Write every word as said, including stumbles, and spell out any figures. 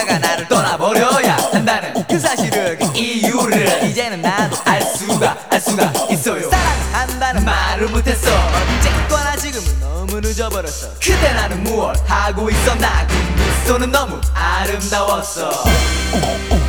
누군가가 나를 떠나버려야 한다는 그 사실을, 그 이유를 이제는 나도 알 수가 알 수가 있어요. 사랑한다는 말을 못했어. 언제거나 지금은 너무 늦어버렸어. 그때 나는 무얼 하고 있었나. 그 미소는 너무 아름다웠어.